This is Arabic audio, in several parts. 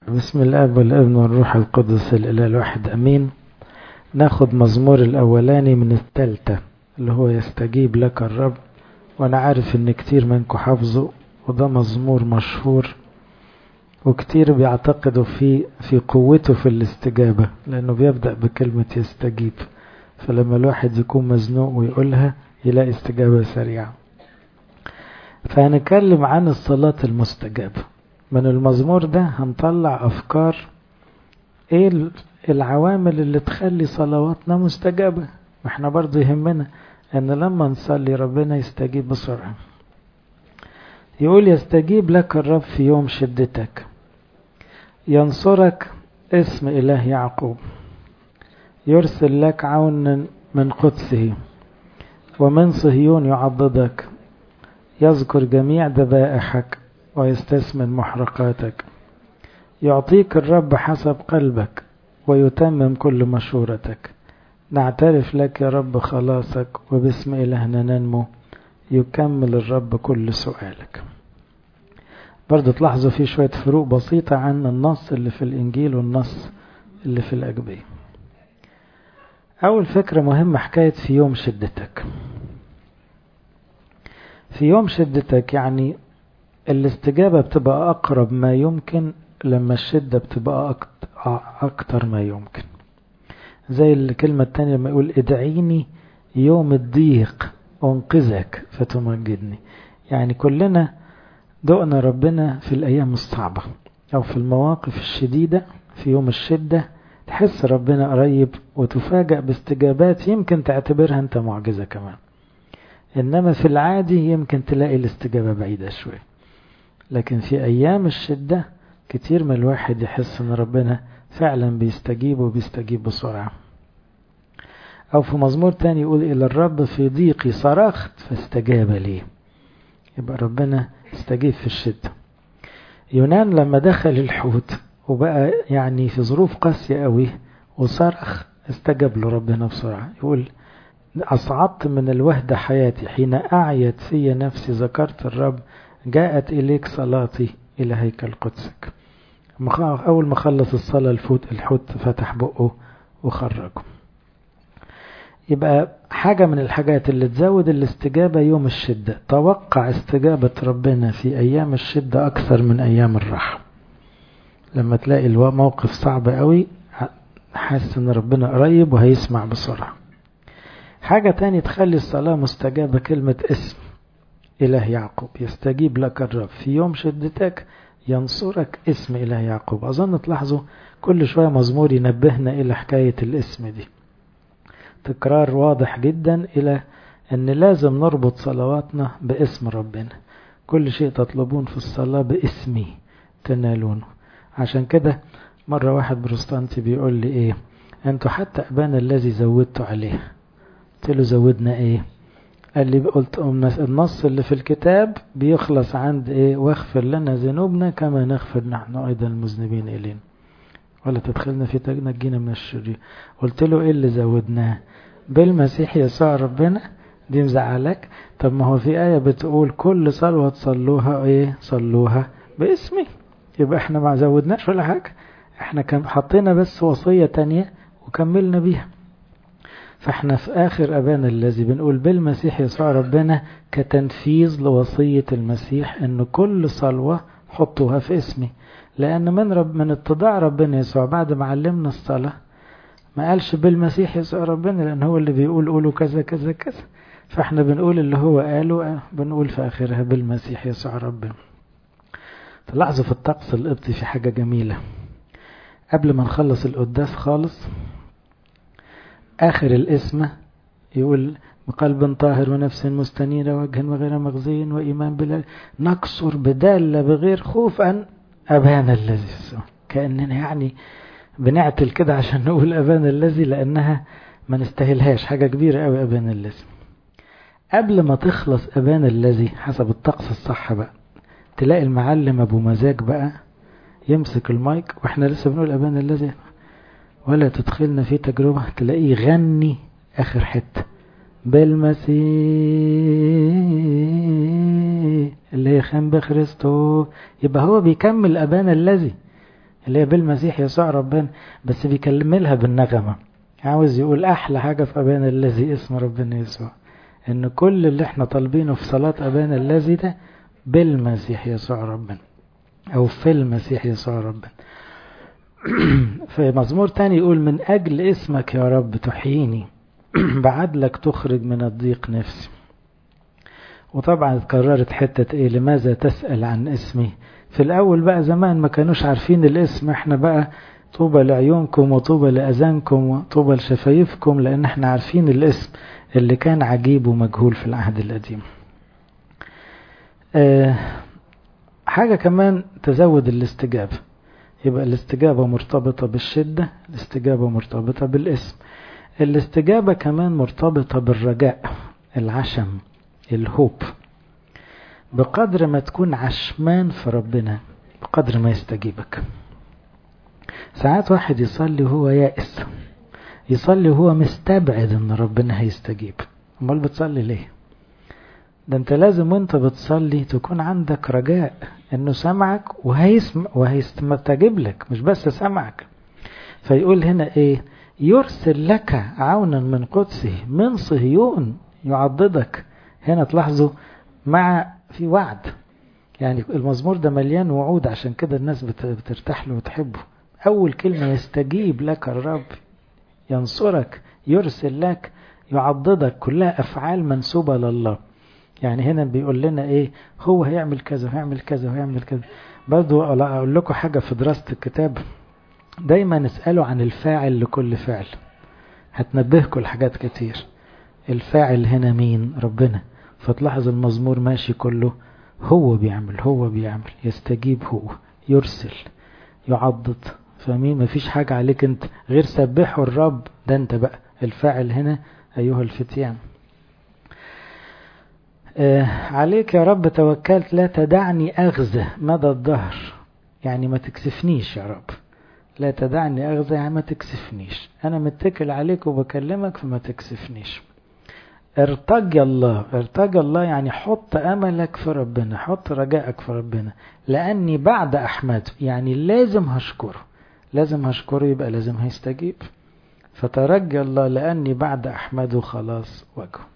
بسم الاب والابن والروح القدس الاله الواحد امين. ناخد مزمور الاولاني من الثالثة اللي هو يستجيب لك الرب، وانا عارف ان كتير منكم حافظه، وده مزمور مشهور وكتير بيعتقدوا في قوته في الاستجابة، لانه بيبدأ بكلمة يستجيب، فلما الواحد يكون مزنوق ويقولها يلاقي استجابة سريعة. فهنتكلم عن الصلاة المستجابة. من المزمور ده هنطلع أفكار ايه العوامل اللي تخلي صلواتنا مستجابة. احنا برضو يهمنا ان لما نصلي ربنا يستجيب بسرعة. يقول يستجيب لك الرب في يوم شدتك، ينصرك اسم إله يعقوب، يرسل لك عون من قدسه، ومن صهيون يعضدك، يذكر جميع ذبائحك ويستثمن محرقاتك. يعطيك الرب حسب قلبك ويتمم كل مشورتك. نعترف لك يا رب خلاصك، وباسم إلهنا ننمو، يكمل الرب كل سؤالك. برضو تلاحظوا فيه شوية فروق بسيطة عن النص اللي في الإنجيل والنص اللي في الأجبية. أول فكرة مهمة حكاية في يوم شدتك. في يوم شدتك يعني الاستجابة بتبقى أقرب ما يمكن لما الشدة بتبقى أكتر ما يمكن. زي الكلمة التانية لما يقول ادعيني يوم الضيق أنقذك فتمجدني. يعني كلنا دقنا ربنا في الأيام الصعبة أو في المواقف الشديدة. في يوم الشدة تحس ربنا قريب وتفاجأ باستجابات يمكن تعتبرها أنت معجزة كمان، إنما في العادي يمكن تلاقي الاستجابة بعيدة شوي. لكن في أيام الشدة كتير من الواحد يحس أن ربنا فعلا بيستجيب وبيستجيب بسرعة. أو في مزمور تاني يقول إلى الرب في ضيقي صرخت فاستجاب لي. يبقى ربنا استجيب في الشدة. يونان لما دخل الحوت وبقى يعني في ظروف قاسية قوي وصرخ استجاب له ربنا بسرعة. يقول أصعدت من الوهدة حياتي، حين أعيت في نفسي ذكرت الرب، جاءت إليك صلاتي إلى هيكل قدسك. أول ما خلص الصلاة الحوت فتح بقه وخرجه. يبقى حاجة من الحاجات اللي تزود الاستجابة يوم الشدة. توقع استجابة ربنا في أيام الشدة أكثر من أيام الراحة. لما تلاقي الموقف صعب قوي حاسس ان ربنا قريب وهيسمع بسرعة. حاجة تاني تخلي الصلاة مستجابة كلمة اسم إله يعقوب. يستجيب لك الرب في يوم شدتك، ينصرك اسم إله يعقوب. أظن تلاحظوا كل شوية مزمور ينبهنا إلى حكاية الاسم دي. تكرار واضح جدا إلى أن لازم نربط صلواتنا باسم ربنا. كل شيء تطلبون في الصلاة باسمي تنالونه. عشان كده مرة واحد بروستانتي بيقول لي إيه، أنتوا حتى أبانا الذي زودتوا عليه. قلت له زودنا إيه؟ قال لي قلت النص اللي في الكتاب بيخلص عند إيه، واغفر لنا ذنوبنا كما نغفر نحن أيضا المذنبين إلينا، ولا تدخلنا في نجينا من الشرير. قلت له إيه اللي زودناه؟ بالمسيح يسوع ربنا. دي مزعلك؟ طب ما هو في آية بتقول كل صلوة تصلوها إيه، صلوها باسمي. يبقى احنا ما زودناش ولا حاجة، احنا كان حطينا بس وصية تانية وكملنا بيها. فاحنا في آخر أبانا الذي بنقول بالمسيح يسوع ربنا كتنفيذ لوصية المسيح ان كل صلوة حطوها في اسمي. لأن من اتضاع ربنا يسوع بعد ما علمنا الصلاة ما قالش بالمسيح يسوع ربنا، لأن هو اللي بيقول قولوا كذا كذا كذا. فاحنا بنقول اللي هو قاله، بنقول في آخرها بالمسيح يسوع ربنا. تلاحظوا في الطقس القبطي في حاجة جميلة. قبل ما نخلص القداس خالص آخر الاسم يقول بقلب طاهر ونفس مستنيرة وجه وغير مغزي وإيمان بلا نكسر بدالة بغير خوف أن أبانا الذي في السماء. كأننا يعني بنعتل كده عشان نقول أبانا الذي، لأنها ما نستاهلهاش، حاجة كبيرة قوي أبانا الذي. قبل ما تخلص أبانا الذي حسب الطقس الصح بقى تلاقي المعلم أبو مزاج بقى يمسك المايك واحنا لسه بنقول أبانا الذي ولا تدخلنا في تجربة، تلاقيه يغني آخر حتة بالمسيح اللي يخن بخريستو. يبقى هو بيكمل أبانا الذي. اللي هي بالمسيح يسوع ربنا، بس بيكملها بالنغمة. عاوز يقول أحلى حاجة في أبانا الذي اسم ربنا يسوع، إن كل اللي احنا طالبينه في صلاة أبانا الذي ده بالمسيح يسوع ربنا، أو في المسيح يسوع ربنا. في مزمور تاني يقول من أجل اسمك يا رب تحييني، بعدلك تخرج من الضيق نفسي. وطبعا اتكررت حتة ايه، لماذا تسأل عن اسمي. في الأول بقى زمان ما كانوش عارفين الاسم، احنا بقى طوبى لعيونكم وطوبى لأذانكم وطوبى لشفايفكم، لأن احنا عارفين الاسم اللي كان عجيب ومجهول في العهد القديم. حاجة كمان تزود الاستجابة، يبقى الاستجابة مرتبطة بالشدة، الاستجابة مرتبطة بالاسم، الاستجابة كمان مرتبطة بالرجاء، العشم، الهوب. بقدر ما تكون عشمان في ربنا بقدر ما يستجيبك. ساعات واحد يصلي وهو يائس، يصلي وهو مستبعد ان ربنا هيستجيب. امال بتصلي ليه؟ ده انت لازم وانت بتصلي تكون عندك رجاء انه سمعك وهيستجيب لك، مش بس سمعك. فيقول هنا ايه، يرسل لك عونا من قدسه، من صهيون يعضدك. هنا تلاحظوا مع في وعد، يعني المزمور ده مليان وعود، عشان كده الناس بترتاح له وتحبه. اول كلمة يستجيب لك الرب، ينصرك، يرسل لك، يعضدك، كلها افعال منسوبة لله. يعني هنا بيقول لنا ايه، هو هيعمل كذا وهيعمل كذا وهيعمل كذا. برضو اقول لكم حاجة في دراسة الكتاب، دايما اسألوا عن الفاعل لكل فعل، هتنبهكم لحاجات كتير. الفاعل هنا مين؟ ربنا. فتلاحظ المزمور ماشي كله هو بيعمل، هو بيعمل، يستجيب، هو يرسل، يعضد. فمين؟ مفيش حاجة عليك انت غير سبحوا الرب، ده انت بقى الفاعل هنا ايها الفتيان. عليك يا رب توكلت، لا تدعني أغزى مدى الدهر. يعني ما تكسفنيش يا رب، لا تدعني أغزى يعني ما تكسفنيش، أنا متكل عليك وبكلمك فما تكسفنيش. ارتجى الله، ارتجى الله يعني حط أملك في ربنا، حط رجائك في ربنا، لأني بعد أحمده يعني لازم هشكره، لازم هشكره يبقى لازم هيستجيب. فترجى الله لأني بعد أحمده خلاص وجهه.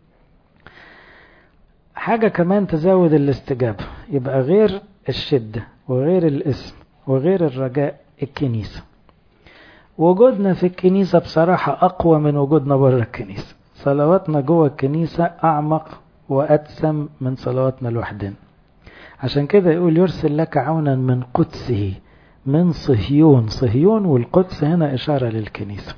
حاجة كمان تزود الاستجابة، يبقى غير الشدة وغير الاسم وغير الرجاء، الكنيسة. وجودنا في الكنيسة بصراحة أقوى من وجودنا بره الكنيسة. صلواتنا جوه الكنيسة أعمق وأدسم من صلواتنا لوحدنا. عشان كده يقول يرسل لك عونا من قدسه، من صهيون. صهيون والقدس هنا إشارة للكنيسة.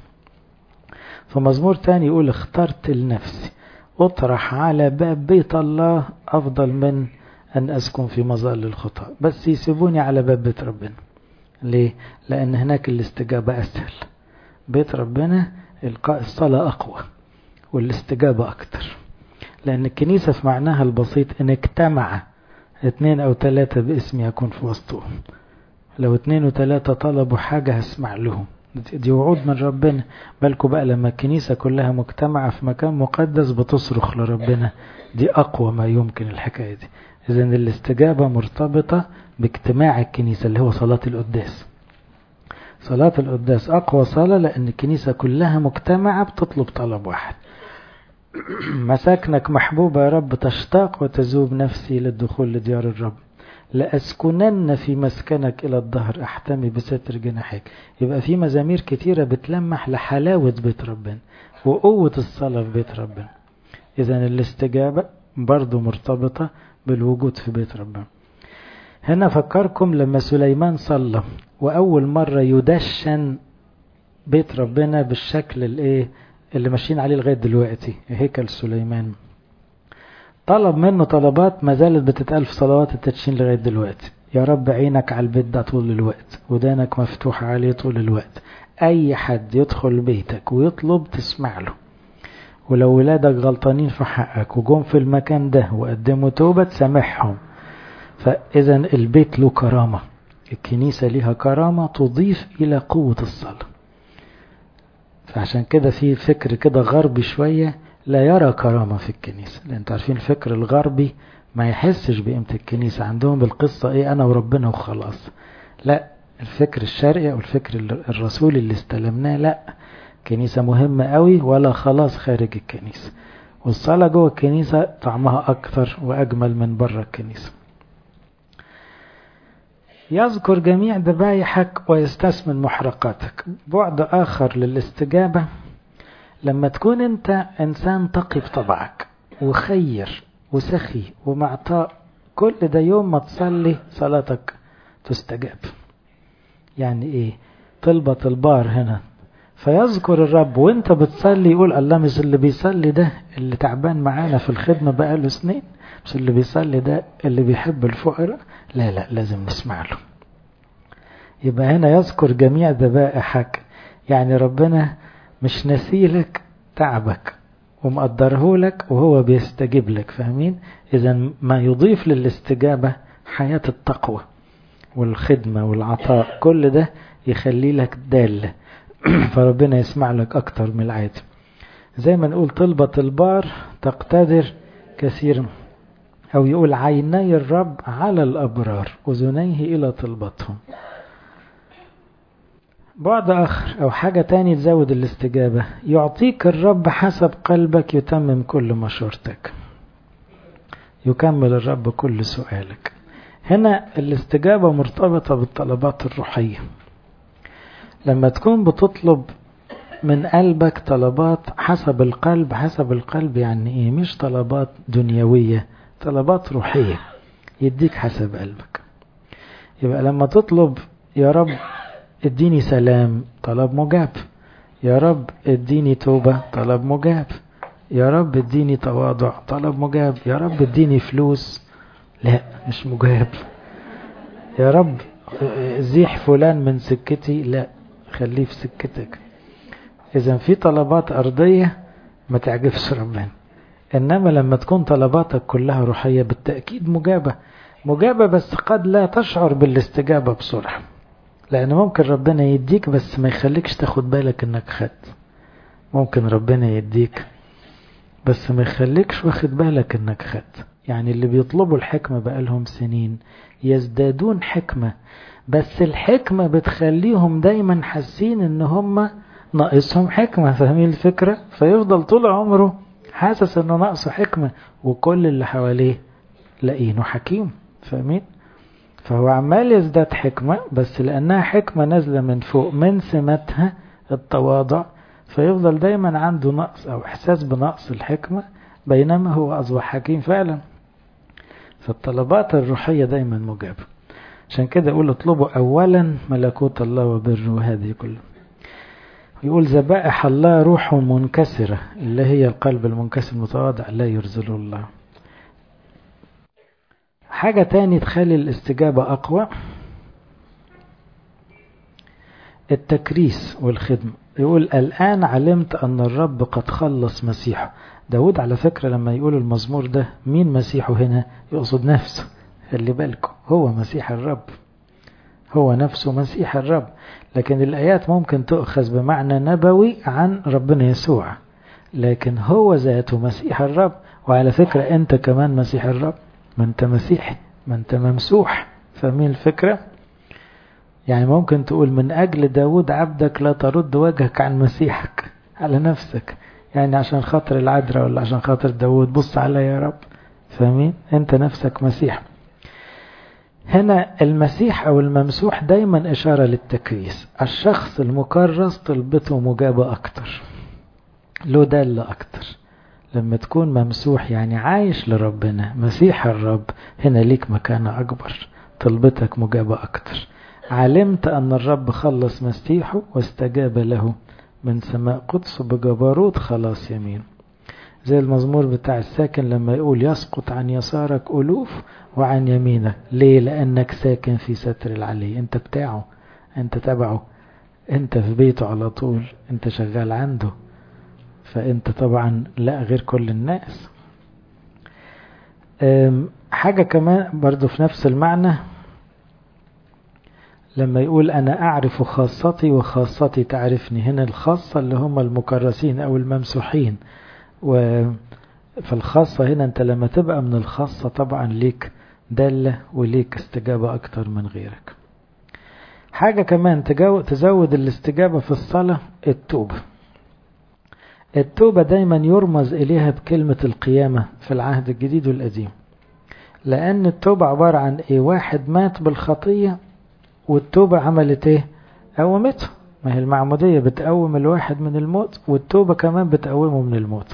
فمزمور تاني يقول اخترت لنفسي اطرح على باب بيت الله أفضل من أن أسكن في مظل الخطأ. بس يسيبوني على باب بيت ربنا. ليه؟ لأن هناك الاستجابة أسهل. بيت ربنا إلقاء الصلاة أقوى والاستجابة أكتر، لأن الكنيسة في معناها البسيط إن اجتمع 2 أو 3 باسم يكون في وسطهم. لو 2 و3 طلبوا حاجة هسمع لهم، دي وعود من ربنا. بالكوا بقى لما الكنيسة كلها مجتمعة في مكان مقدس بتصرخ لربنا، دي أقوى ما يمكن الحكاية دي. إذن الاستجابة مرتبطة باجتماع الكنيسة اللي هو صلاة القداس. صلاة القداس أقوى صلاة لأن الكنيسة كلها مجتمعة بتطلب طلب واحد. مساكنك محبوبة يا رب، تشتاق وتذوب نفسي للدخول لديار الرب. لأسكنن في مسكنك إلى الظهر، أحتمي بستر جناحك. يبقى في مزامير كتيرة بتلمح لحلاوة بيت ربنا وقوة الصلاة في بيت ربنا. إذن الاستجابة برضو مرتبطة بالوجود في بيت ربنا. هنا فكركم لما سليمان صلى وأول مرة يدشن بيت ربنا بالشكل اللي ماشيين عليه لغاية دلوقتي، هيكل سليمان. طلب منه طلبات ما زالت بتتقال في صلوات التدشين لغاية دلوقتي. يا رب عينك على البيت ده طول الوقت، ودانك مفتوحة عليه طول الوقت. أي حد يدخل بيتك ويطلب تسمع له، ولو ولادك غلطانين في حقك وجم في المكان ده وقدموا توبة تسامحهم. فإذا البيت له كرامة، الكنيسة لها كرامة تضيف إلى قوة الصلاة. فعشان كده في فكر كده غربي شوية لا يرى كرامة في الكنيسة، لأن تعرفين الفكر الغربي ما يحسش بقيمة الكنيسة. عندهم بالقصة أنا وربنا وخلاص. لا، الفكر الشرقي أو الفكر الرسولي اللي استلمناه لا، كنيسة مهمة قوي ولا خلاص خارج الكنيسة، والصلاة جوه الكنيسة طعمها أكثر وأجمل من بره الكنيسة. يذكر جميع ذبايحك ويستثمن محرقاتك. بعد آخر للاستجابة لما تكون أنت إنسان تقي بطبعك وخير وسخي ومعطاء، كل ده يوم ما تصلي صلاتك تستجاب. يعني إيه؟ طلبة البار هنا، فيذكر الرب وانت بتصلي يقول الله مش اللي بيصلي ده اللي تعبان معانا في الخدمة بقاله سنين، مش اللي بيصلي ده اللي بيحب الفقراء، لا لا لازم نسمع له. يبقى هنا يذكر جميع ذبائحك، يعني ربنا مش نسيلك تعبك ومقدره لك وهو بيستجيب لك، فاهمين؟ إذا ما يضيف للاستجابة حياة التقوى والخدمة والعطاء، كل ده يخلي لك دالة فربنا يسمع لك أكتر من العادة. زي ما نقول طلبة البار تقتدر كثير، أو يقول عيني الرب على الأبرار أذنيه إلى طلبتهم. بعد آخر أو حاجة تاني تزود الاستجابة، يعطيك الرب حسب قلبك يتمم كل مشورتك، يكمل الرب كل سؤالك. هنا الاستجابة مرتبطة بالطلبات الروحية. لما تكون بتطلب من قلبك طلبات حسب القلب، حسب القلب يعني ايه؟ مش طلبات دنيوية، طلبات روحية، يديك حسب قلبك. يبقى لما تطلب يا رب اديني سلام، طلب مجاب. يا رب اديني توبة، طلب مجاب. يا رب اديني تواضع، طلب مجاب. يا رب اديني فلوس، لا مش مجاب. يا رب زيح فلان من سكتي، لا خليه في سكتك. إذا في طلبات أرضية ما تعجبش ربنا، إنما لما تكون طلباتك كلها روحية بالتأكيد مجابة، بس قد لا تشعر بالاستجابة بسرعة، لأن ممكن ربنا يديك بس ما يخليكش تاخد بالك إنك خدت. ممكن ربنا يديك بس ما يخليكش واخد بالك إنك خدت. يعني اللي بيطلبوا الحكمة بقالهم سنين يزدادون حكمة، بس الحكمة بتخليهم دايما حاسين إن هم ناقصهم حكمة، فاهمين الفكرة؟ فيفضل طول عمره حاسس إنه ناقصه حكمة، وكل اللي حواليه لاقينه حكيم، فاهمين؟ فهو عمال يزداد حكمة، بس لأنها حكمة نازلة من فوق من سماتها التواضع، فيفضل دايما عنده نقص أو إحساس بنقص الحكمة، بينما هو أصبح حكيم فعلا. فالطلبات الروحية دايما مجابة. عشان كده يقول اطلبوا أولا ملكوت الله وبره وهذه كله. يقول ذبائح الله روح منكسرة، اللي هي القلب المنكسر المتواضع لا يرزله الله. حاجة تاني تخلي الاستجابة أقوى، التكريس والخدمة. يقول الآن علمت أن الرب قد خلص مسيحه. داود على فكرة لما يقول المزمور ده مين مسيحه هنا؟ يقصد نفسه، خلي بالكم هو مسيح الرب، هو نفسه مسيح الرب. لكن الآيات ممكن تؤخذ بمعنى نبوي عن ربنا يسوع، لكن هو ذاته مسيح الرب. وعلى فكرة أنت كمان مسيح الرب، ما أنت مسيحي، ما أنت ممسوح، فاهمين الفكرة؟ يعني ممكن تقول من أجل داود عبدك لا ترد وجهك عن مسيحك على نفسك، يعني عشان خاطر العذراء ولا عشان خاطر داود، بص علي يا رب، فاهمين؟ أنت نفسك مسيح. هنا المسيح أو الممسوح دايما إشارة للتكريس. الشخص المكرس طلبته مجابة أكتر، له دالة أكتر. لما تكون ممسوح يعني عايش لربنا، مسيح الرب، هنا ليك مكانة أكبر، طلبتك مجابة أكتر. علمت أن الرب خلص مسيحه واستجاب له من سماء قدس بجبروت خلاص يمين. زي المزمور بتاع الساكن لما يقول يسقط عن يسارك ألوف وعن يمينك. ليه؟ لأنك ساكن في ستر العلي، انت بتاعه، انت تبعه، انت في بيته على طول، انت شغال عنده، فانت طبعا لا غير كل الناس. حاجة كمان برضو في نفس المعنى لما يقول أنا أعرف خاصتي وخاصتي تعرفني. هنا الخاصة اللي هم المكرسين أو الممسوحين، فالخاصة هنا أنت لما تبقى من الخاصة طبعا ليك دالة وليك استجابة أكتر من غيرك. حاجة كمان تزود الاستجابة في الصلاة، التوبة. التوبة دايما يرمز إليها بكلمة القيامة في العهد الجديد والقديم، لأن التوبة عبارة عن إيه؟ واحد مات بالخطية والتوبة عملت إيه؟ قومته. ما هي المعمودية بتقوم الواحد من الموت، والتوبة كمان بتقومه من الموت.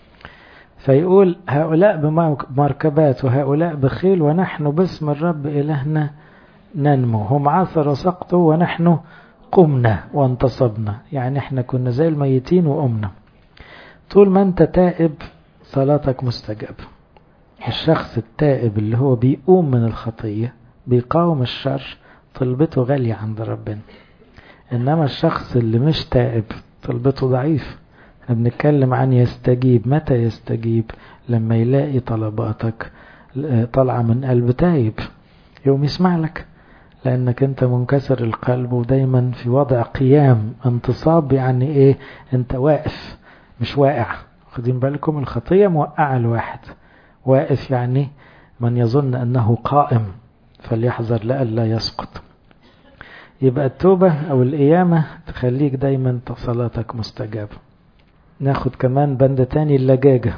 فيقول هؤلاء بمركبات وهؤلاء بخيل ونحن باسم الرب إلهنا ننمو، هم عثروا سقطوا ونحن قمنا وانتصبنا. يعني احنا كنا زي الميتين وقمنا. طول ما انت تائب صلاتك مستجابة. الشخص التائب اللي هو بيقوم من الخطية بيقاوم الشر، طلبته غالية عند ربنا. انما الشخص اللي مش تائب طلبته ضعيف. احنا بنتكلم عن يستجيب. متى يستجيب؟ لما يلاقي طلباتك طالعة من قلب تائب، يوم يسمع لك، لانك انت منكسر القلب ودايما في وضع قيام. انتصاب يعني ايه؟ انت واقف مش واقع. خدين بالكم الخطية موقعة الواحد. واقف يعني من يظن انه قائم فليحذر لئلا يسقط. يبقى التوبة او القيامة تخليك دايما صلاتك مستجابة. ناخد كمان بند تاني، اللجاجة.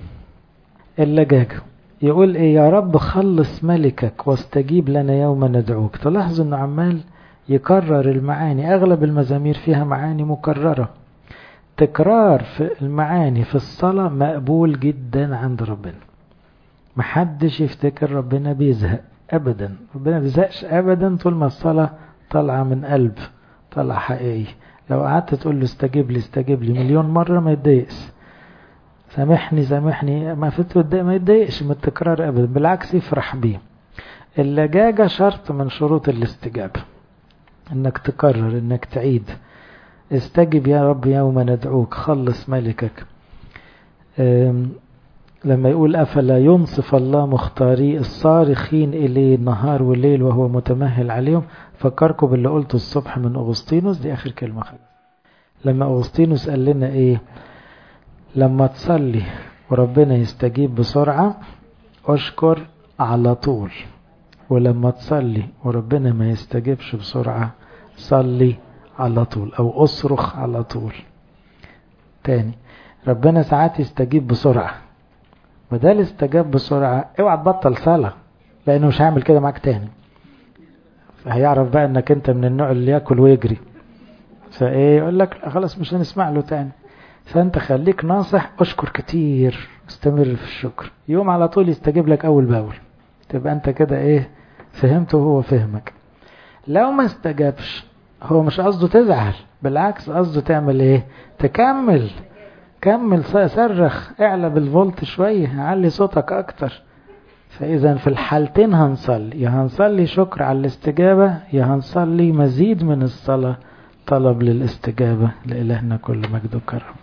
اللجاجة يقول ايه؟ يا رب خلص ملكك واستجيب لنا يوم ندعوك. تلاحظوا انه عمال يكرر المعاني. اغلب المزامير فيها معاني مكررة. تكرار في المعاني في الصلاة مقبول جدا عند ربنا. محدش يفتكر ربنا بيزهق ابدا. ربنا بيزهقش ابدا طول ما الصلاة طالعة من قلب، طالعة حقيقي. لو قعدت تقول له استجيب لي استجيب لي مليون مرة ما يتضايقش. سامحني سامحني ما يتضايقش من التكرار ابدا، بالعكس يفرح بيه. اللجاجة شرط من شروط الاستجابة، انك تكرر، انك تعيد. استجب يا رب يوم ندعوك، خلص ملكك. لما يقول أفلا ينصف الله مختاري الصارخين إليه نهار والليل وهو متمهل عليهم. فكركم باللي قلته الصبح من أغسطينوس، دي آخر كلمة خلص. لما أغسطينوس قال لنا إيه؟ لما تصلي وربنا يستجيب بسرعة أشكر على طول، ولما تصلي وربنا ما يستجيبش بسرعة صلي على طول أو أصرخ على طول. تاني، ربنا ساعات يستجيب بسرعة، بدل استجاب بسرعة اوعى تبطل صلاة، لأنه مش هيعمل كده معاك تاني. فهيعرف بقى انك انت من النوع اللي ياكل ويجري، فايه يقول لك خلاص مش هنسمع له تاني. فانت خليك ناصح، اشكر كتير، استمر في الشكر، يوم على طول يستجيب لك اول باول. تبقى انت كده ايه؟ فهمته وهو فهمك. لو ما استجابش هو مش قصده تزعل، بالعكس قصده تعمل ايه؟ تكمل. كمل صرخ، اعلى بالفولت شوية، علي صوتك اكتر. فاذا في الحالتين هنصلي، يا هنصلي شكر على الاستجابة، يا هنصلي مزيد من الصلاة طلب للاستجابة. لإلهنا كل مجد وكرم.